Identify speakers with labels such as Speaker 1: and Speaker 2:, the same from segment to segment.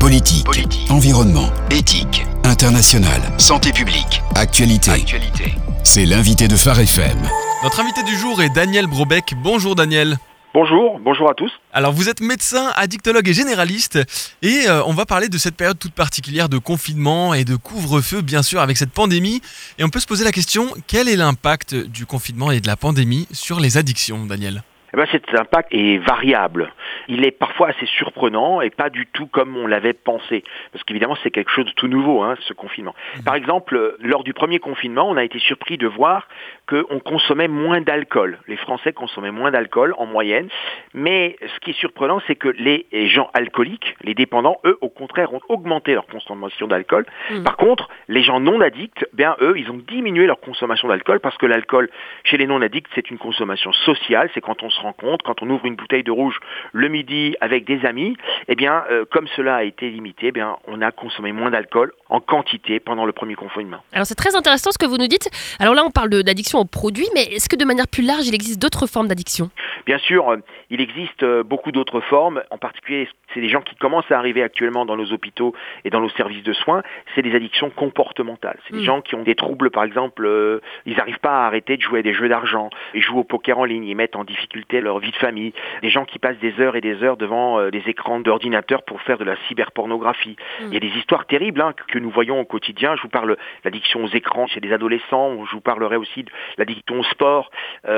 Speaker 1: Politique, environnement, éthique, international, santé publique, actualité. C'est l'invité de Phare FM.
Speaker 2: Notre invité du jour est Daniel Brobec. Bonjour Daniel.
Speaker 3: Bonjour à tous.
Speaker 2: Alors vous êtes médecin, addictologue et généraliste et on va parler de cette période toute particulière de confinement et de couvre-feu bien sûr avec cette pandémie. Et on peut se poser la question, quel est l'impact du confinement et de la pandémie sur les addictions, Daniel ?
Speaker 3: Cet impact est variable. Il est parfois assez surprenant et pas du tout comme on l'avait pensé. Parce qu'évidemment, c'est quelque chose de tout nouveau, ce confinement. Par exemple, lors du premier confinement, on a été surpris de voir qu'on consommait moins d'alcool. Les Français consommaient moins d'alcool en moyenne. Mais ce qui est surprenant, c'est que les gens alcooliques, les dépendants, eux, au contraire, ont augmenté leur consommation d'alcool. Par contre, les gens non addicts, eux, ils ont diminué leur consommation d'alcool parce que l'alcool, chez les non addicts, c'est une consommation sociale. C'est quand on se rencontre, quand on ouvre une bouteille de rouge le midi avec des amis, comme cela a été limité, on a consommé moins d'alcool en quantité pendant le premier confinement.
Speaker 4: Alors c'est très intéressant ce que vous nous dites. Alors là on parle d'addiction aux produits, mais est-ce que de manière plus large il existe d'autres formes d'addiction ?
Speaker 3: Bien sûr, il existe beaucoup d'autres formes, en particulier c'est des gens qui commencent à arriver actuellement dans nos hôpitaux et dans nos services de soins, c'est des addictions comportementales. C'est des gens qui ont des troubles, par exemple, ils n'arrivent pas à arrêter de jouer à des jeux d'argent, ils jouent au poker en ligne, ils mettent en difficulté leur vie de famille, des gens qui passent des heures et des heures devant des écrans d'ordinateur pour faire de la cyberpornographie. Il y a des histoires terribles que nous voyons au quotidien. Je vous parle de l'addiction aux écrans chez des adolescents, je vous parlerai aussi de l'addiction au sport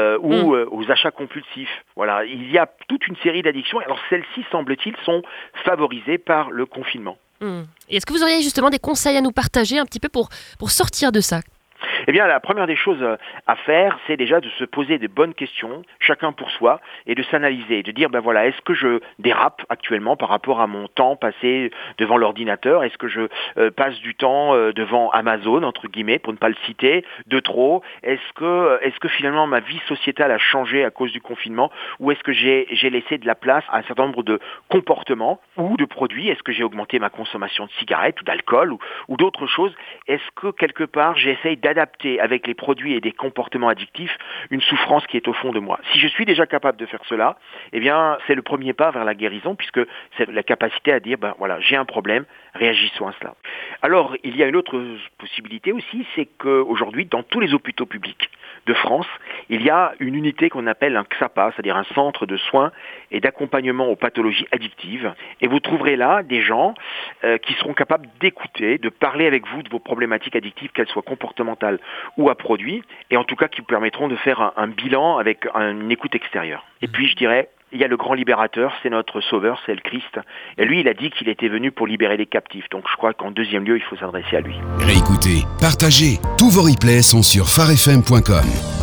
Speaker 3: ou aux achats compulsifs. Voilà, il y a toute une série d'addictions. Alors celles-ci, semble-t-il, sont favorisées par le confinement.
Speaker 4: Et est-ce que vous auriez justement des conseils à nous partager un petit peu pour sortir de ça ?
Speaker 3: La première des choses à faire, c'est déjà de se poser de bonnes questions, chacun pour soi, et de s'analyser, de dire, est-ce que je dérape actuellement par rapport à mon temps passé devant l'ordinateur ? Est-ce que je passe du temps devant Amazon, entre guillemets, pour ne pas le citer, de trop ? Est-ce que finalement ma vie sociétale a changé à cause du confinement ? Ou est-ce que j'ai laissé de la place à un certain nombre de comportements ou de produits ? Est-ce que j'ai augmenté ma consommation de cigarettes ou d'alcool ou d'autres choses ? Est-ce que quelque part j'essaye d'adapter avec les produits et des comportements addictifs une souffrance qui est au fond de moi. Si je suis déjà capable de faire cela, c'est le premier pas vers la guérison, puisque c'est la capacité à dire, j'ai un problème, réagissons à cela. Alors, il y a une autre possibilité aussi, c'est qu'aujourd'hui, dans tous les hôpitaux publics de France, il y a une unité qu'on appelle un XAPA, c'est-à-dire un centre de soins et d'accompagnement aux pathologies addictives. Et vous trouverez là des gens qui seront capables d'écouter, de parler avec vous de vos problématiques addictives, qu'elles soient comportementales ou à produits, et en tout cas qui vous permettront de faire un bilan avec une écoute extérieure. Et puis je dirais, il y a le grand libérateur, c'est notre sauveur, c'est le Christ. Et lui, il a dit qu'il était venu pour libérer les captifs. Donc je crois qu'en deuxième lieu, il faut s'adresser à lui.
Speaker 1: Réécoutez, partagez. Tous vos replays sont sur pharefm.com.